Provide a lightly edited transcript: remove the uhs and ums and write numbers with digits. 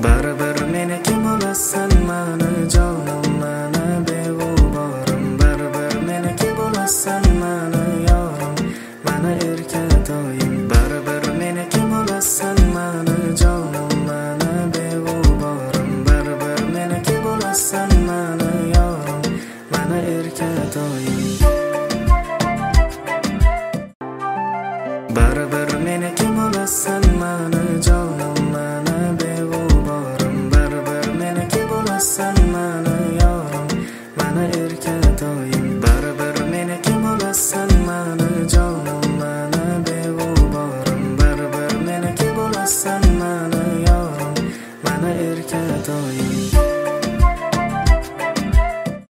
baribir meniki bo'lasan mani jonim, mani beg'uborim. Baribir meniki bo'lasan mani yorim, mani erkatoyim. Baribir meniki bo'lasan mani jonim, mani beg'uborim. Baribir meniki bo'lasan mani yorim, mani erkatoyim. Baribir meniki bo'lasan